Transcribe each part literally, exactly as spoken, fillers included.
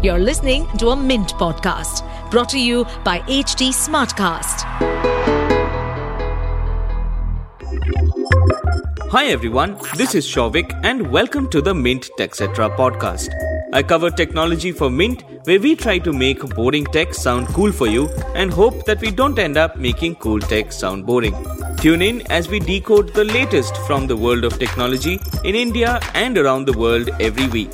You're listening to a Mint podcast brought to you by H D Smartcast. Hi everyone, this is Shovik and welcome to the Mint TechCetra podcast. I cover technology for Mint, where we try to make boring tech sound cool for you and hope that we don't end up making cool tech sound boring. Tune in as we decode the latest from the world of technology in India and around the world every week.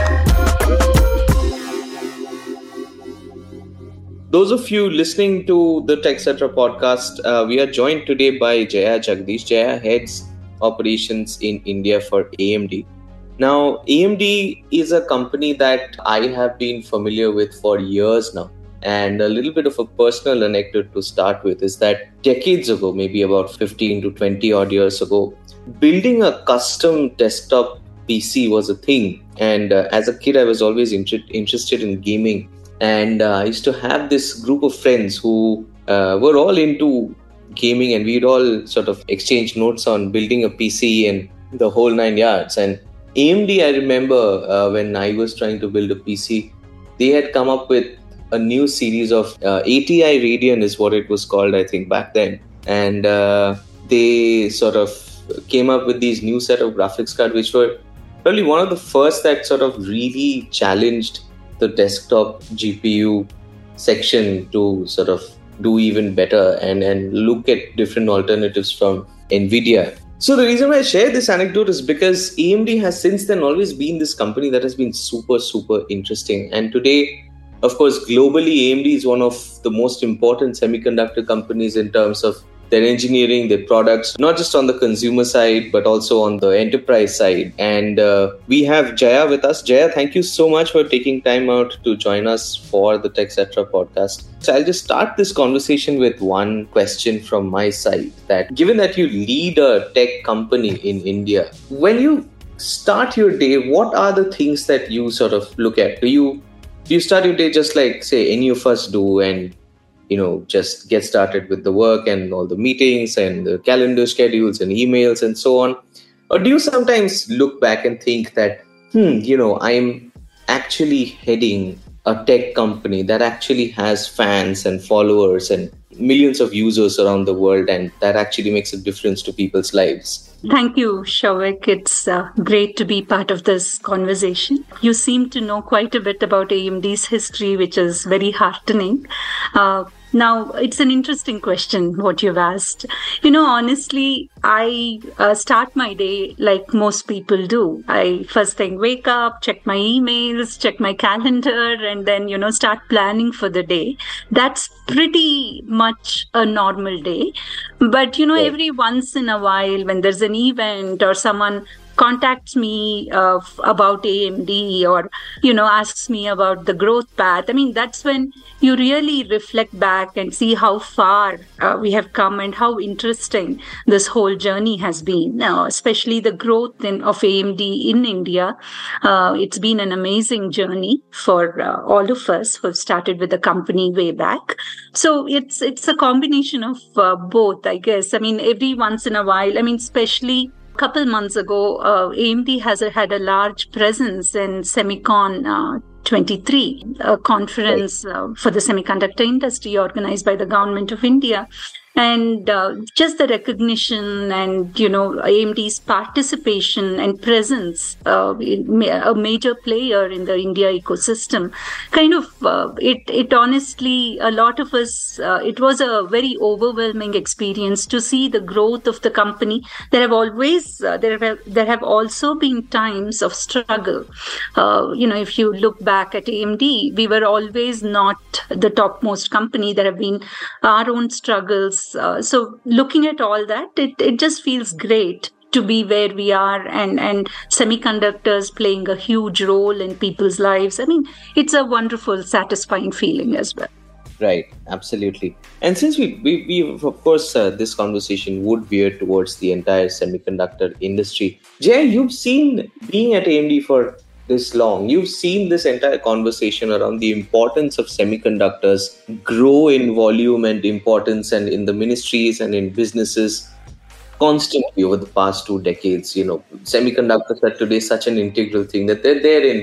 Those of you listening to the TechCetra podcast, uh, we are joined today by Jaya Jagdish. Jaya heads operations in India for A M D. Now, A M D is a company that I have been familiar with for years now. And a little bit of a personal anecdote to start with is that decades ago, maybe about fifteen to twenty odd years ago, building a custom desktop P C was a thing. And uh, as a kid, I was always inter- interested in gaming. And uh, I used to have this group of friends who uh, were all into gaming, and we'd all sort of exchange notes on building a P C and the whole nine yards. And A M D, I remember uh, when I was trying to build a P C, they had come up with a new series of uh, A T I Radeon is what it was called, I think, back then. And uh, they sort of came up with these new set of graphics cards, which were probably one of the first that sort of really challenged the desktop G P U section to sort of do even better and, and look at different alternatives from NVIDIA. So the reason why I share this anecdote is because A M D has since then always been this company that has been super, super interesting. And today, of course, globally, A M D is one of the most important semiconductor companies in terms of their engineering, their products, not just on the consumer side, but also on the enterprise side. And uh, we have Jaya with us. Jaya, thank you so much for taking time out to join us for the TechCetra podcast. So I'll just start this conversation with one question from my side, that given that you lead a tech company in India, when you start your day, what are the things that you sort of look at? Do you do you start your day just like, say, any of us do, and you know, just get started with the work and all the meetings and the calendar schedules and emails and so on? Or do you sometimes look back and think that, hmm, you know, I'm actually heading a tech company that actually has fans and followers and millions of users around the world, and that actually makes a difference to people's lives? Thank you, Shovik. It's uh, great to be part of this conversation. You seem to know quite a bit about A M D's history, which is very heartening. Uh, Now, it's an interesting question, what you've asked. You know, honestly, I uh, start my day like most people do. I first thing wake up, check my emails, check my calendar, and then, you know, start planning for the day. That's pretty much a normal day. But, you know, yeah. every once in a while, when there's an event or someone contacts me uh, about A M D or, you know, asks me about the growth path, I mean, that's when you really reflect back and see how far uh, we have come and how interesting this whole journey has been. Now, especially the growth in, of A M D in India. Uh, it's been an amazing journey for uh, all of us who have started with the company way back. So it's, it's a combination of uh, both, I guess. I mean, every once in a while, I mean, especially a couple months ago, uh, A M D has a, had a large presence in Semicon uh, twenty-three, a conference uh, for the semiconductor industry organized by the Government of India. And uh, just the recognition and, you know, A M D's participation and presence, uh, a major player in the India ecosystem, kind of, uh, it, it honestly, a lot of us, uh, it was a very overwhelming experience to see the growth of the company. There have always, uh, there have, there have also been times of struggle. Uh, you know, if you look back at A M D, we were always not the topmost company. There have been our own struggles. Uh, so looking at all that, it, it just feels great to be where we are, and, and semiconductors playing a huge role in people's lives. I mean, it's a wonderful, satisfying feeling as well. Right, absolutely. And since we, we, we of course, uh, this conversation would veer towards the entire semiconductor industry. Jay, you've seen, being at A M D for this long, you've seen this entire conversation around the importance of semiconductors grow in volume and importance, and in the ministries and in businesses constantly over the past two decades. You know, semiconductors are today such an integral thing that they're there in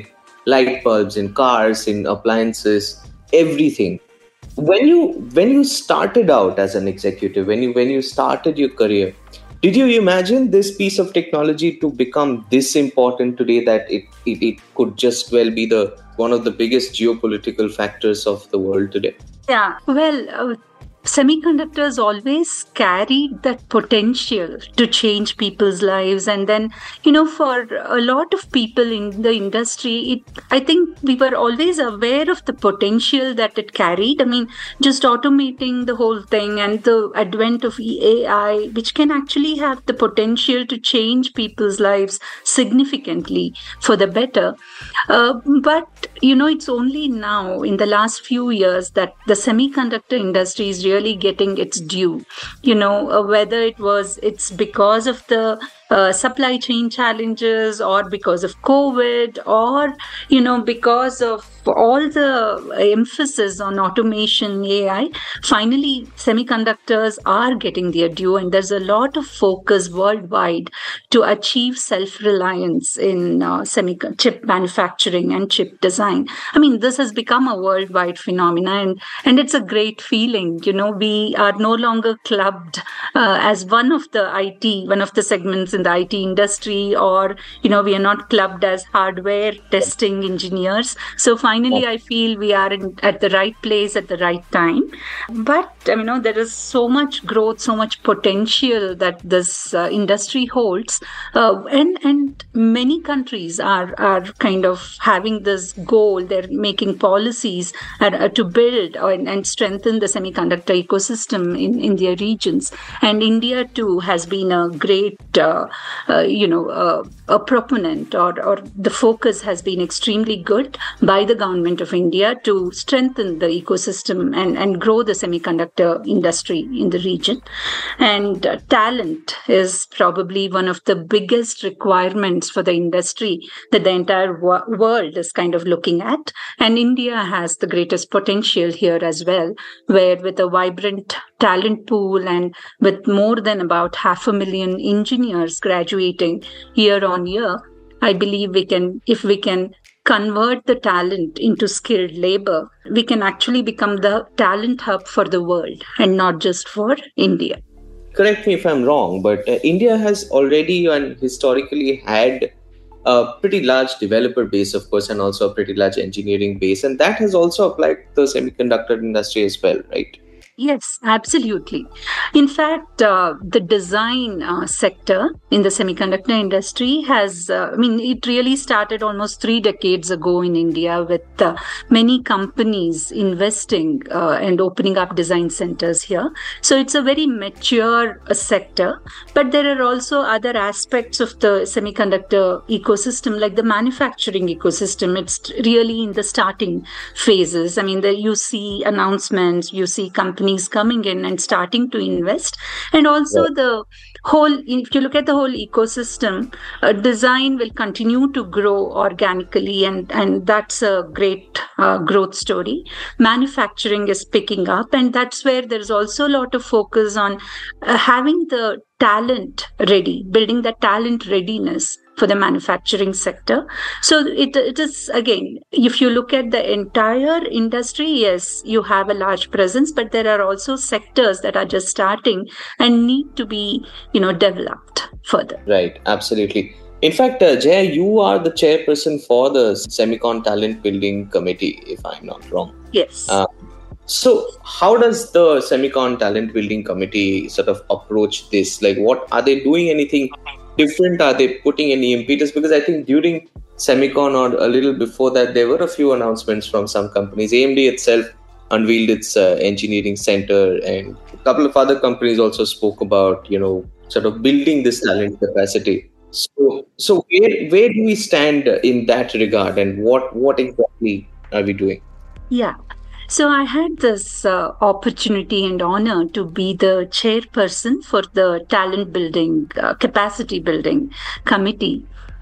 light bulbs in cars, in appliances, everything. When you when you started out as an executive, when you when you started your career, did you imagine this piece of technology to become this important today that it, it, it could just well be the one of the biggest geopolitical factors of the world today? Yeah, well, uh, semiconductors always carried that potential to change people's lives. And then, you know, for a lot of people in the industry, it, I think we were always aware of the potential that it carried. I mean, just automating the whole thing and the advent of A I, which can actually have the potential to change people's lives significantly for the better. Uh, but, you know, it's only now in the last few years that the semiconductor industry is really getting its due. You know, uh, whether it was, it's because of the uh, supply chain challenges or because of COVID or, you know, because of all the emphasis on automation, A I, finally semiconductors are getting their due, and there's a lot of focus worldwide to achieve self-reliance in uh, semiconductor chip manufacturing and chip design. I mean, this has become a worldwide phenomenon, and, and it's a great feeling. You know, we are no longer clubbed uh, as one of the I T, one of the segments in the I T industry, or, you know, we are not clubbed as hardware testing engineers. So finally, I feel we are in, at the right place at the right time. But, you know, there is so much growth, so much potential that this uh, industry holds. Uh, and, and many countries are, are kind of having this goal. They're making policies uh, to build and, and strengthen the semiconductor ecosystem in, in their regions. And India, too, has been a great, uh, uh, you know, uh, a proponent, or, or the focus has been extremely good by the government of India to strengthen the ecosystem and, and grow the semiconductor industry in the region. And uh, talent is probably one of the biggest requirements for the industry that the entire wo- world is kind of looking at. And India has the greatest potential here as well, where with a vibrant talent pool and with more than about half a million engineers graduating year on year, I believe we can, if we can convert the talent into skilled labor, we can actually become the talent hub for the world and not just for India. Correct me if I'm wrong, but uh, India has already and historically had a pretty large developer base, of course, and also a pretty large engineering base. And that has also applied to the semiconductor industry as well, right? Yes, absolutely. In fact, uh, the design uh, sector in the semiconductor industry has, uh, I mean, it really started almost three decades ago in India with uh, many companies investing uh, and opening up design centers here. So it's a very mature uh, sector, but there are also other aspects of the semiconductor ecosystem, like the manufacturing ecosystem. It's really in the starting phases. I mean, the, you see announcements, you see companies coming in and starting to invest. And also yeah. the whole, if you look at the whole ecosystem, uh, design will continue to grow organically, and, and that's a great uh, growth story. Manufacturing is picking up, and that's where there's also a lot of focus on uh, having the talent ready, building the talent readiness for the manufacturing sector. So it, it is, again, if you look at the entire industry, yes, you have a large presence, but there are also sectors that are just starting and need to be, you know, developed further. Right, absolutely. In fact, uh, Jaya, you are the chairperson for the Semicon Talent Building Committee, if I'm not wrong. Yes. Uh, so how does the Semicon Talent Building Committee sort of approach this? Like, what are they doing anything different? Are they putting any impetus? Because I think during Semicon or a little before that, there were a few announcements from some companies. A M D itself unveiled its uh, engineering center, and a couple of other companies also spoke about, you know, sort of building this talent capacity. So, so where where do we stand in that regard, and what what exactly are we doing? Yeah. So I had this uh, opportunity and honor to be the chairperson for the talent building, uh, capacity building committee.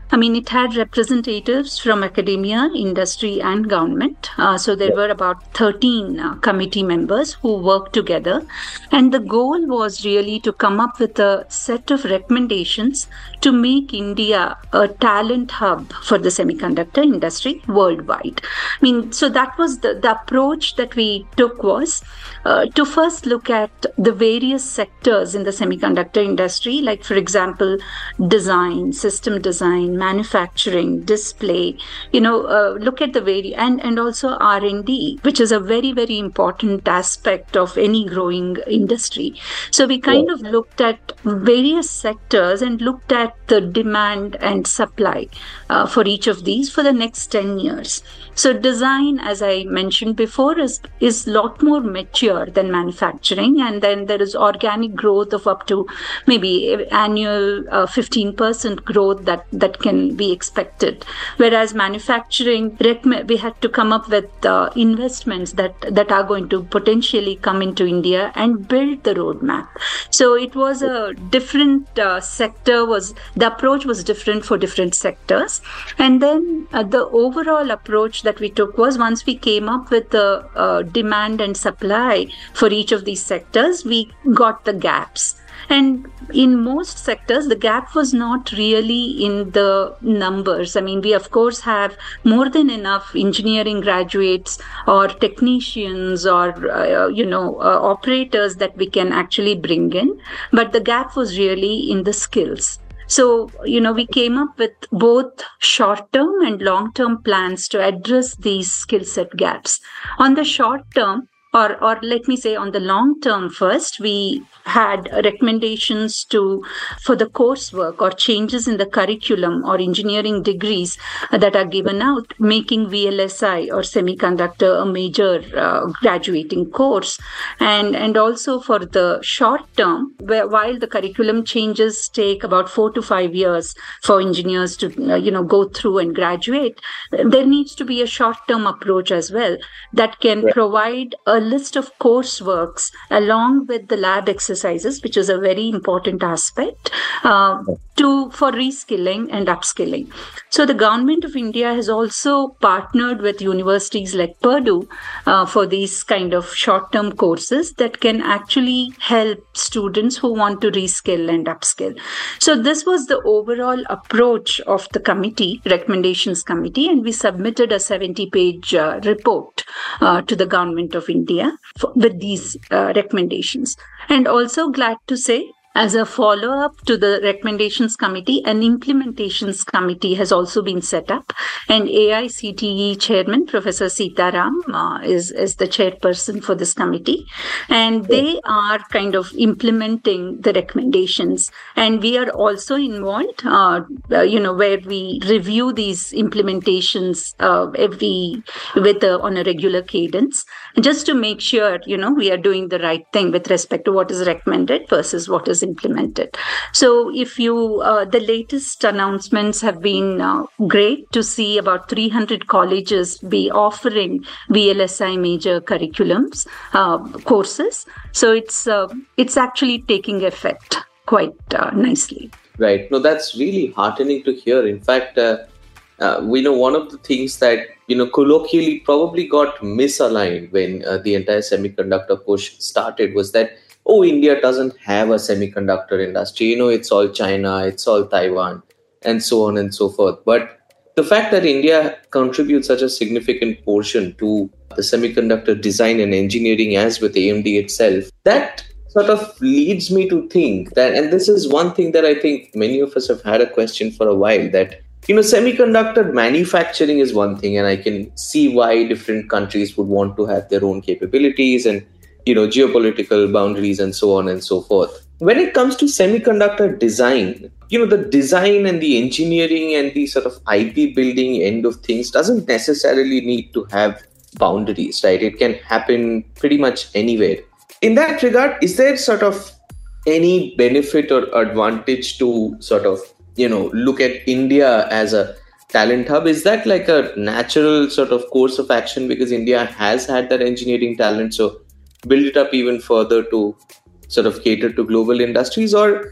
I mean, it had representatives from academia, industry, and government. Uh, so there were about thirteen uh, committee members who worked together. And the goal was really to come up with a set of recommendations to make India a talent hub for the semiconductor industry worldwide. I mean, so that was the, the approach that we took was uh, to first look at the various sectors in the semiconductor industry, like, for example, design, system design, manufacturing, display, you know, uh, look at the vari- and, and also R and D, which is a very, very important aspect of any growing industry. So we kind yeah. of looked at various sectors and looked at the demand and supply uh, for each of these for the next ten years. So design, as I mentioned before, is is a lot more mature than manufacturing, and then there is organic growth of up to maybe annual uh, fifteen percent growth that, that can be expected. Whereas manufacturing, we had to come up with uh, investments that, that are going to potentially come into India and build the roadmap. So it was a different uh, sector, was the approach was different for different sectors. And then uh, the overall approach that we took was, once we came up with the uh, demand and supply for each of these sectors, we got the gaps. And in most sectors, the gap was not really in the numbers. I mean, we, of course, have more than enough engineering graduates or technicians or, uh, you know, uh, operators that we can actually bring in. But the gap was really in the skills. So, you know, we came up with both short-term and long-term plans to address these skill set gaps. On the short term, Or, or let me say on the long term first, we had recommendations to for the coursework or changes in the curriculum or engineering degrees that are given out, making V L S I or semiconductor a major uh, graduating course. And, and also for the short term, where while the curriculum changes take about four to five years for engineers to, uh, you know, go through and graduate, there needs to be a short term approach as well that can yeah. provide a list of courseworks along with the lab exercises, which is a very important aspect uh, to for reskilling and upskilling. So the government of India has also partnered with universities like Purdue uh, for these kind of short-term courses that can actually help students who want to reskill and upskill. So this was the overall approach of the committee, recommendations committee, and we submitted a seventy-page uh, report uh, to the government of India for, with these uh, recommendations. And also glad to say, as a follow-up to the recommendations committee, an implementations committee has also been set up, and A I C T E chairman, Professor Sitaram, uh, is, is the chairperson for this committee. And they are kind of implementing the recommendations. And we are also involved, uh, uh, you know, where we review these implementations uh, every, with a, on a regular cadence, just to make sure, you know, we are doing the right thing with respect to what is recommended versus what is implemented. So if you, uh, the latest announcements have been uh, great to see about three hundred colleges be offering V L S I major curriculums, uh, courses. So it's, uh, it's actually taking effect quite uh, nicely. Right. No, that's really heartening to hear. In fact, uh, uh, we know one of the things that, you know, colloquially probably got misaligned when uh, the entire semiconductor push started was that, oh, India doesn't have a semiconductor industry. You know, it's all China, it's all Taiwan, and so on and so forth. But the fact that India contributes such a significant portion to the semiconductor design and engineering, as with A M D itself, that sort of leads me to think that, and this is one thing that I think many of us have had a question for a while, that, you know, semiconductor manufacturing is one thing, and I can see why different countries would want to have their own capabilities and, you know, geopolitical boundaries and so on and so forth. When it comes to semiconductor design, you know, the design and the engineering and the sort of I P building end of things doesn't necessarily need to have boundaries, right? It can happen pretty much anywhere. In that regard, is there sort of any benefit or advantage to sort of, you know, look at India as a talent hub? Is that like a natural sort of course of action because India has had that engineering talent, so build it up even further to sort of cater to global industries? Or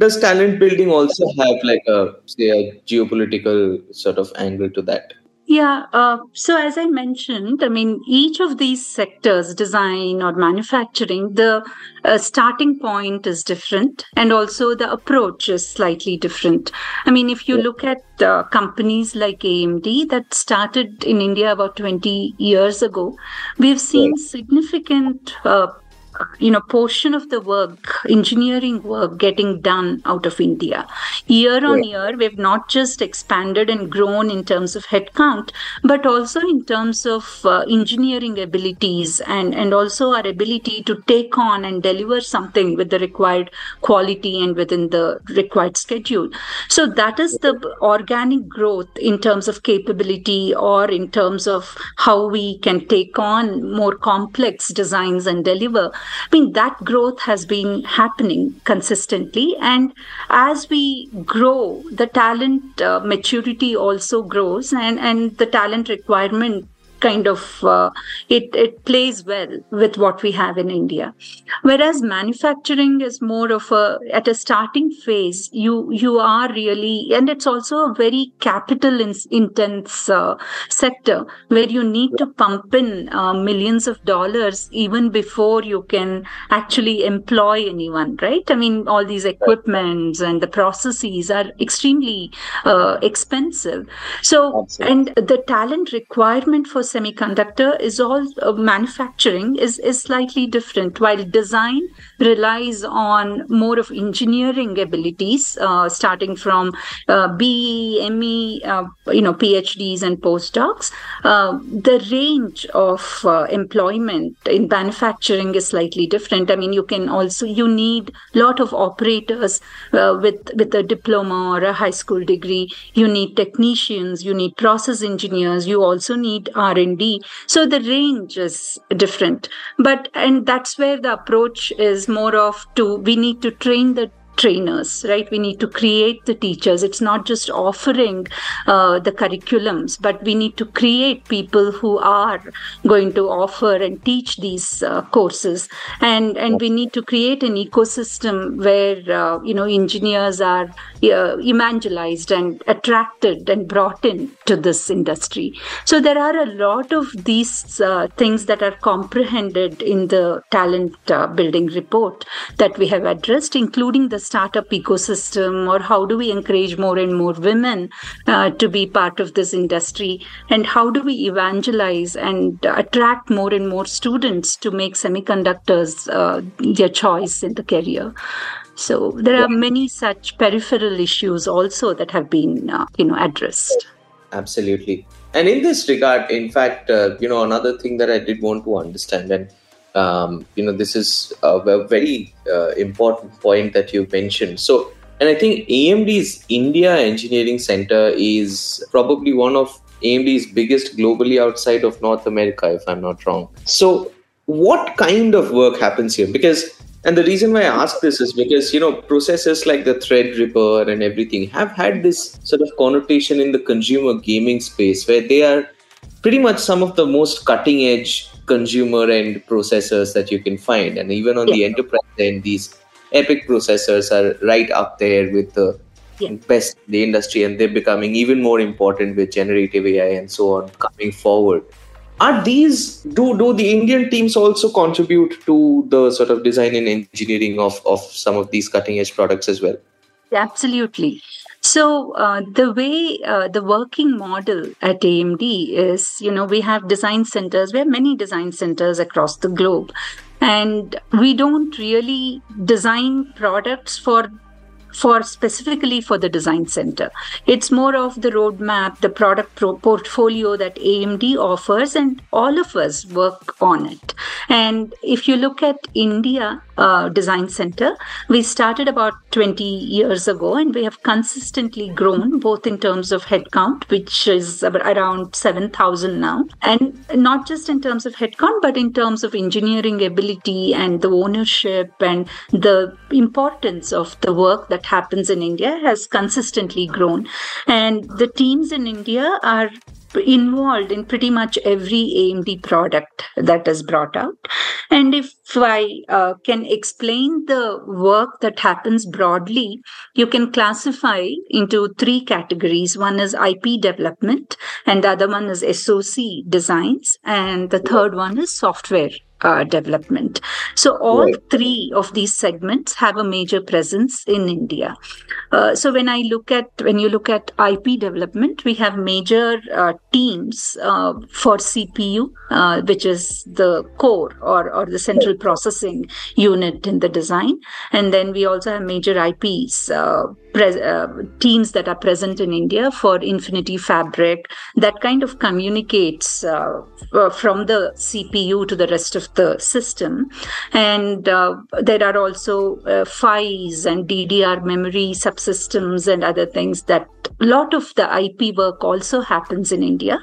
does talent building also have like a, say, a geopolitical sort of angle to that? Yeah. Uh, so as I mentioned, I mean, each of these sectors, design or manufacturing, the uh, starting point is different, and also the approach is slightly different. I mean, if you Yeah. look at uh, companies like A M D that started in India about twenty years ago, we've seen Right. significant uh, you know, portion of the work, engineering work getting done out of India. Year on Right. year, we've not just expanded and grown in terms of headcount, but also in terms of uh, engineering abilities and, and also our ability to take on and deliver something with the required quality and within the required schedule. So that is the organic growth in terms of capability or in terms of how we can take on more complex designs and deliver. I mean, that growth has been happening consistently. And as we grow, the talent uh, maturity also grows, and, and the talent requirement kind of uh, it it plays well with what we have in India. Whereas manufacturing is more of a at a starting phase, you you are really, and it's also a very capital in, intense uh, sector where you need to pump in uh, millions of dollars even before you can actually employ anyone, right? I mean, all these equipments and the processes are extremely uh, expensive. So, Absolutely. and the talent requirement for semiconductor is all uh, manufacturing is, is slightly different, while design relies on more of engineering abilities, uh, starting from uh, B E, M E, uh, you know, PhDs and postdocs. Uh, the range of uh, employment in manufacturing is slightly different. I mean, you can also, you need a lot of operators uh, with, with a diploma or a high school degree. You need technicians, you need process engineers, you also need R and D. So the range is different. But, and that's where the approach is more of to, we need to train the trainers, right? We need to create the teachers. It's not just offering uh, the curriculums, but we need to create people who are going to offer and teach these uh, courses. And and we need to create an ecosystem where, uh, you know, engineers are uh, evangelized and attracted and brought in to this industry. So there are a lot of these uh, things that are comprehended in the talent uh, building report that we have addressed, including the startup ecosystem, or how do we encourage more and more women uh, to be part of this industry, and how do we evangelize and attract more and more students to make semiconductors uh, their choice in the career. So there are many such peripheral issues also that have been uh, you know addressed. Absolutely. And in this regard, in fact, uh, you know, another thing that I did want to understand, and um, you know, this is a, a very uh, important point that you mentioned. So, and I think A M D's India Engineering Center is probably one of A M D's biggest globally outside of North America, if I'm not wrong. So, what kind of work happens here? Because, and the reason why I ask this is because, you know, processes like the Threadripper and everything have had this sort of connotation in the consumer gaming space, where they are pretty much some of the most cutting edge consumer end processors that you can find. And even on yeah. the enterprise end, these epic processors are right up there with the yeah. best in the industry, and they're becoming even more important with generative A I and so on coming forward. Are these, do, do the Indian teams also contribute to the sort of design and engineering of, of some of these cutting edge products as well? Absolutely. So uh, the way uh, the working model at A M D is, you know, we have design centers. We have many design centers across the globe, and we don't really design products for for specifically for the design center. It's more of the roadmap, the product pro- portfolio that A M D offers, and all of us work on it. And if you look at India uh, Design Center, we started about twenty years ago, and we have consistently grown both in terms of headcount, which is around seven thousand now, and not just in terms of headcount, but in terms of engineering ability and the ownership and the importance of the work that happens in India has consistently grown. And the teams in India are involved in pretty much every A M D product that is brought out. And if I uh, can explain the work that happens broadly, you can classify into three categories. One is I P development, and the other one is S O C designs, and the third one is software Uh, development. So all Right. three of these segments have a major presence in India. Uh, so when I look at when you look at I P development, we have major uh, teams uh, for C P U, uh, which is the core or or the central processing unit in the design, and then we also have major I Ps. Uh, Pre- uh, teams that are present in India for Infinity Fabric that kind of communicates uh, uh, from the C P U to the rest of the system. And uh, there are also uh, F I Es and D D R memory subsystems and other things that a lot of the I P work also happens in India.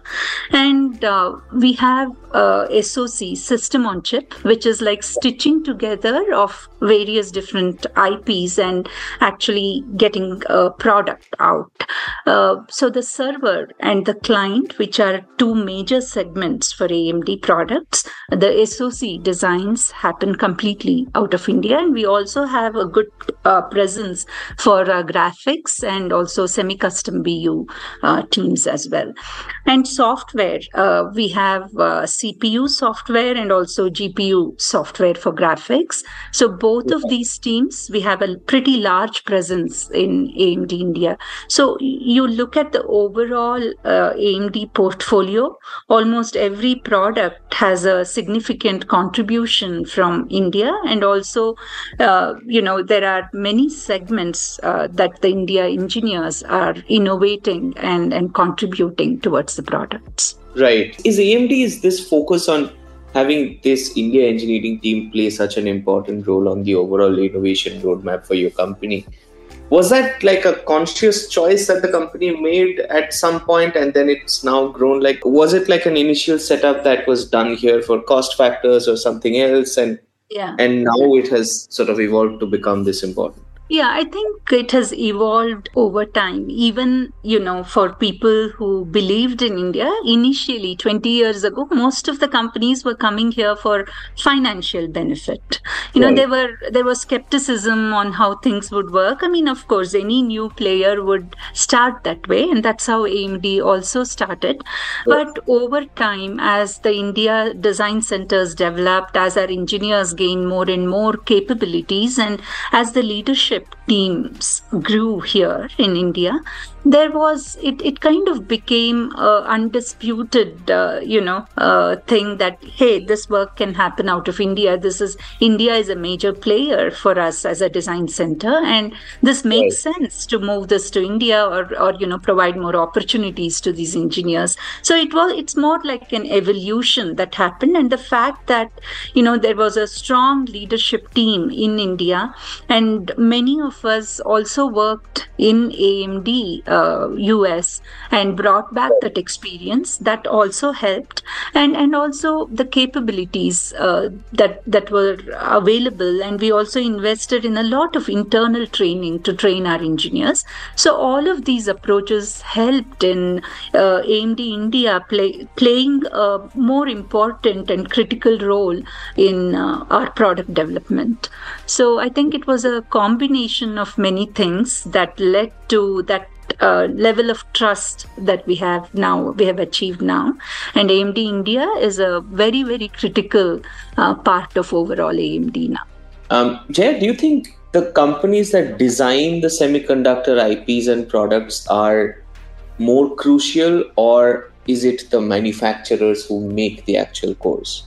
And uh, we have uh, S O C, system on chip, which is like stitching together of various different I Ps and actually getting a product out. Uh, so the server and the client, which are two major segments for A M D products, the S O C designs happen completely out of India. And we also have a good uh, presence for uh, graphics and also semi-custom B U uh, teams as well. And software, uh, we have uh, C P U software and also G P U software for graphics. So both of these teams, we have a pretty large presence in A M D India. So you look at the overall uh, A M D portfolio, almost every product has a significant contribution from India. And also, uh, you know, there are many segments uh, that the India engineers are innovating and, and contributing towards the products. Right. Is A M D, is this focus on having this India engineering team play such an important role on the overall innovation roadmap for your company? Was that like a conscious choice that the company made at some point and then it's now grown? Like, was it like an initial setup that was done here for cost factors or something else? And, yeah. and now it has sort of evolved to become this important? Yeah, I think it has evolved over time. Even, you know, for people who believed in India, initially twenty years ago, most of the companies were coming here for financial benefit. You know, Right. there were there was skepticism on how things would work. I mean, of course, any new player would start that way, and that's how A M D also started. Right. But over time, as the India design centers developed, as our engineers gained more and more capabilities, and as the leadership teams grew here in India, there was, it, it kind of became a undisputed, uh, you know, uh, thing that, hey, this work can happen out of India. This is, India is a major player for us as a design center. And this makes Right. sense to move this to India or, or, you know, provide more opportunities to these engineers. So it was, it's more like an evolution that happened. And the fact that, you know, there was a strong leadership team in India, and many of us also worked in A M D uh, U S and brought back that experience. That also helped, and and also the capabilities uh, that that were available, and we also invested in a lot of internal training to train our engineers. So all of these approaches helped in uh, A M D India play, playing a more important and critical role in uh, our product development. So I think it was a combination of many things that led to that uh, level of trust that we have now, we have achieved now. And A M D India is a very, very critical uh, part of overall A M D now. Um, Jaya, do you think the companies that design the semiconductor I Ps and products are more crucial, or is it the manufacturers who make the actual cores?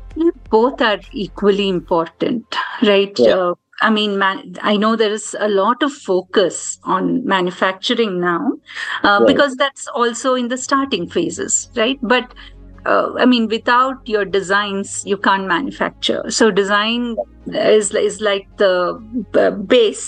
Both are equally important, right? Yeah. Uh, I mean, man, I know there is a lot of focus on manufacturing now uh, Right. because that's also in the starting phases, right? But uh, I mean, without your designs, you can't manufacture. So design is is like the uh, base.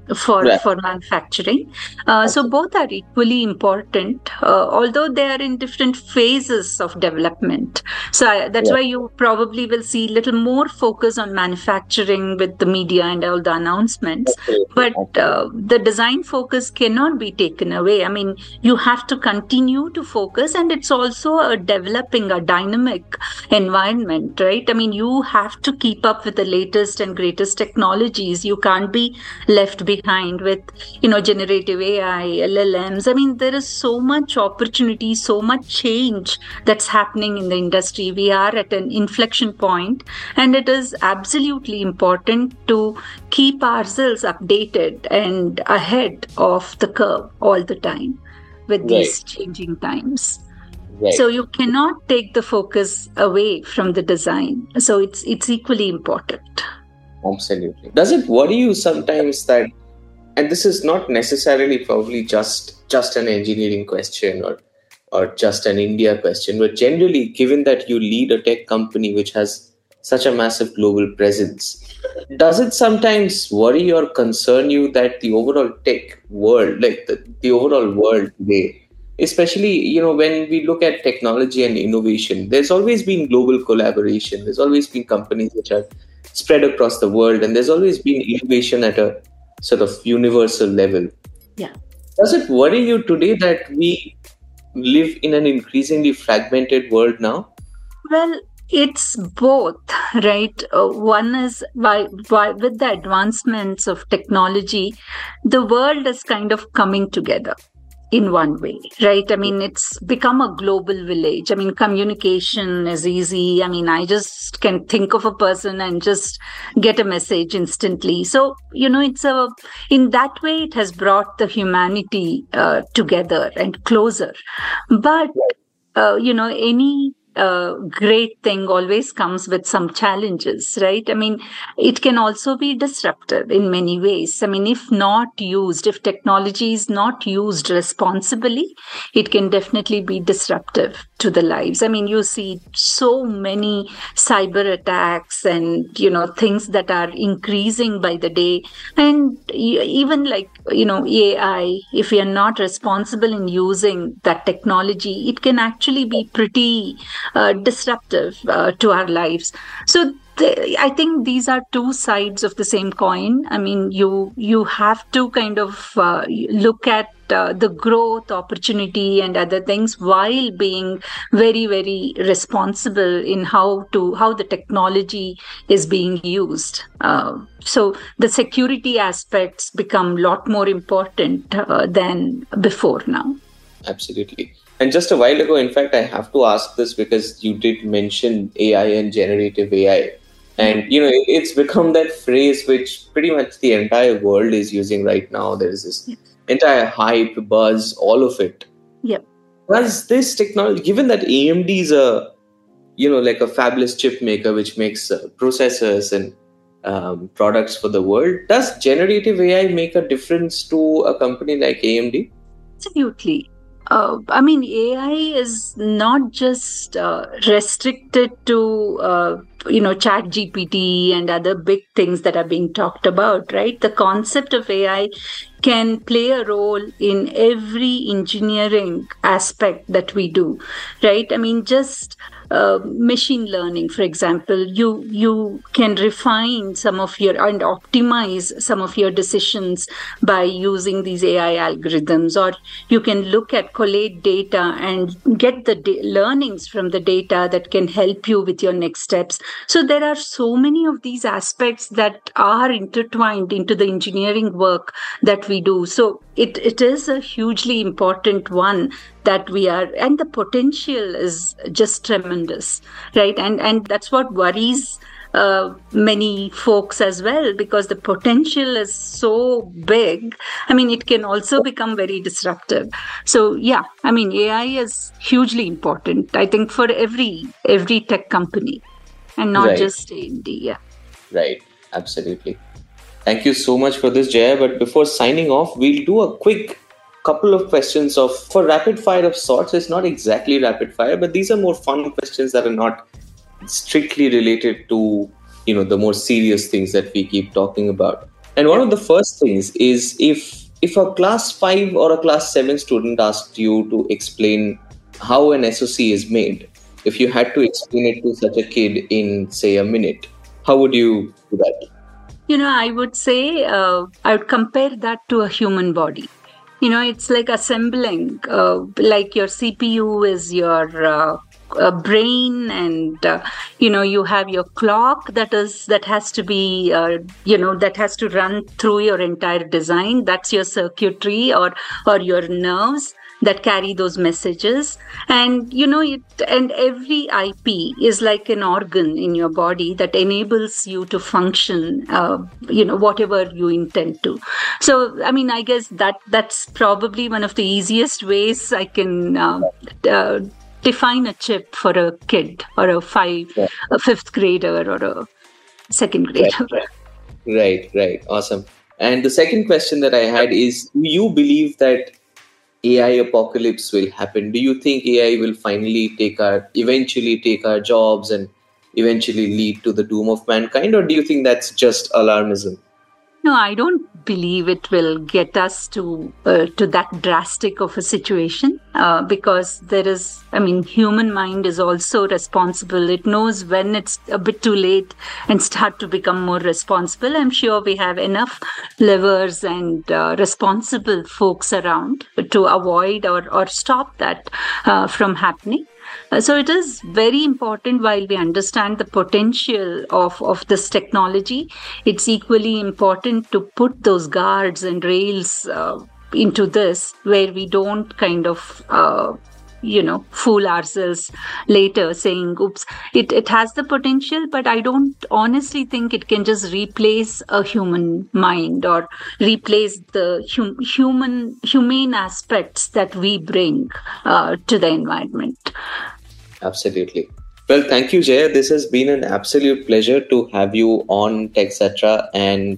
for, Right. for manufacturing. Uh, so both are equally important, uh, although they are in different phases of development. So I, that's Yeah. why you probably will see little more focus on manufacturing with the media and all the announcements. Absolutely. But Absolutely. uh, the design focus cannot be taken away. I mean, you have to continue to focus, and it's also a developing, a dynamic environment, right? I mean, you have to keep up with the latest and greatest technologies. You can't be left behind with, you know, generative A I, L L Ms. I mean, there is so much opportunity, so much change that's happening in the industry. We are at an inflection point, and it is absolutely important to keep ourselves updated and ahead of the curve all the time with these Right. changing times. Right. So you cannot take the focus away from the design. So it's it's equally important. Absolutely. Does it worry you sometimes that, and this is not necessarily probably just just an engineering question or or just an India question, but generally, given that you lead a tech company which has such a massive global presence, does it sometimes worry or concern you that the overall tech world, like the, the overall world today, especially, you know, when we look at technology and innovation, there's always been global collaboration. There's always been companies which are spread across the world, and there's always been innovation at a sort of universal level. Yeah. Does it worry you today that we live in an increasingly fragmented world now? Well, it's both, right? Uh, one is by, by with the advancements of technology, the world is kind of coming together in one way, right? I mean, it's become a global village. I mean, communication is easy. I mean, I just can think of a person and just get a message instantly. So, you know, it's a, in that way, it has brought the humanity uh, together and closer. But, uh, you know, any uh, great thing always comes with some challenges, right? I mean, it can also be disruptive in many ways. I mean, if not used, if technology is not used responsibly, it can definitely be disruptive to the lives. I mean, you see so many cyber attacks and, you know, things that are increasing by the day. And even like, you know, A I, if we are not responsible in using that technology, it can actually be pretty uh, disruptive uh, to our lives. So th- I think these are two sides of the same coin. I mean, you you have to kind of uh, look at uh, the growth, opportunity, and other things while being very, very responsible in how to how the technology is being used. Uh, so the security aspects become a lot more important uh, than before now. Absolutely. And just a while ago, in fact, I have to ask this because you did mention A I and generative A I. And, you know, it's become that phrase which pretty much the entire world is using right now. There is this entire hype, buzz, all of it. Yep. Does this technology, given that A M D is a, you know, like a fabulous chip maker which makes uh, processors and um, products for the world, does generative A I make a difference to a company like A M D? Absolutely. Uh, I mean, A I is not just uh, restricted to, uh, you know, Chat G P T and other big things that are being talked about, right? The concept of A I can play a role in every engineering aspect that we do, right? I mean, just uh, machine learning, for example, you you can refine some of your and optimize some of your decisions by using these A I algorithms, or you can look at collate data and get the da- learnings from the data that can help you with your next steps. So there are so many of these aspects that are intertwined into the engineering work that we do. So it, it is a hugely important one that we are, and the potential is just tremendous, right? And and that's what worries uh, many folks as well, because the potential is so big. I mean, it can also become very disruptive. So yeah, I mean, A I is hugely important, I think, for every every tech company, and not Right. just A M D. Yeah. Right. Absolutely. Thank you so much for this, Jaya. But before signing off, we'll do a quick couple of questions of for rapid fire of sorts. It's not exactly rapid fire, but these are more fun questions that are not strictly related to, you know, the more serious things that we keep talking about. And one of the first things is if if a class five or a class seven student asked you to explain how an S O C is made, if you had to explain it to such a kid in, say, a minute, how would you do that? You know, I would say uh, I would compare that to a human body. You know, it's like assembling, uh, like your C P U is your uh, uh, brain, and uh, you know, you have your clock that is that has to be, uh, you know, that has to run through your entire design. That's your circuitry or or your nerves that carry those messages. And you know it, and every I P is like an organ in your body that enables you to function, uh, you know, whatever you intend to. So I mean, I guess that that's probably one of the easiest ways I can uh, uh, define a chip for a kid or a five yeah. a fifth grader or a second grader. Right, right, right, right. Awesome. And the second question that I had is, do you believe that A I apocalypse will happen? Do you think A I will finally take our, eventually take our jobs and eventually lead to the doom of mankind? Or do you think that's just alarmism? No, I don't believe it will get us to uh, to that drastic of a situation uh, because there is, I mean, human mind is also responsible. It knows when it's a bit too late and start to become more responsible. I'm sure we have enough levers and uh, responsible folks around to avoid or, or stop that uh, from happening. Uh, so it is very important, while we understand the potential of, of this technology, it's equally important to put those guards and rails uh, into this, where we don't kind of, uh, you know, fool ourselves later saying, oops, it, it has the potential, but I don't honestly think it can just replace a human mind or replace the hum- human, humane aspects that we bring uh, to the environment. Absolutely. Well, thank you, Jaya. This has been an absolute pleasure to have you on TechCetra, and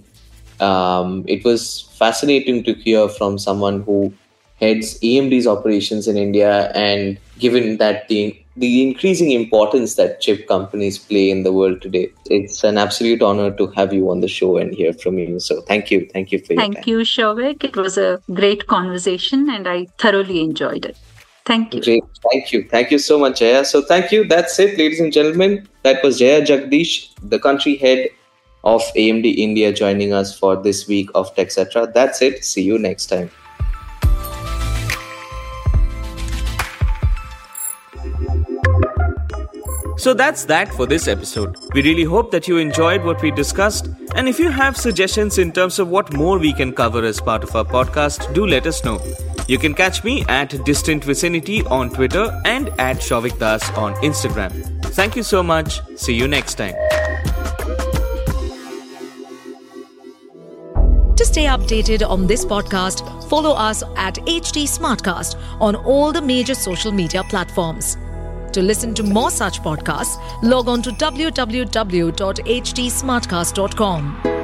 um, it was fascinating to hear from someone who heads A M D's operations in India, and given that the the increasing importance that chip companies play in the world today, it's an absolute honor to have you on the show and hear from you. So thank you. Thank you for your time. Thank you, Souvik. It was a great conversation and I thoroughly enjoyed it. Thank you. Great. Thank you. Thank you so much, Jaya. So thank you. That's it, ladies and gentlemen. That was Jaya Jagdish, the country head of A M D India, joining us for this week of TechCetra. That's it. See you next time. So that's that for this episode. We really hope that you enjoyed what we discussed. And if you have suggestions in terms of what more we can cover as part of our podcast, do let us know. You can catch me at Distant Vicinity on Twitter and at Souvik Das on Instagram. Thank you so much. See you next time. To stay updated on this podcast, follow us at H T Smartcast on all the major social media platforms. To listen to more such podcasts, log on to w w w dot h t smartcast dot com.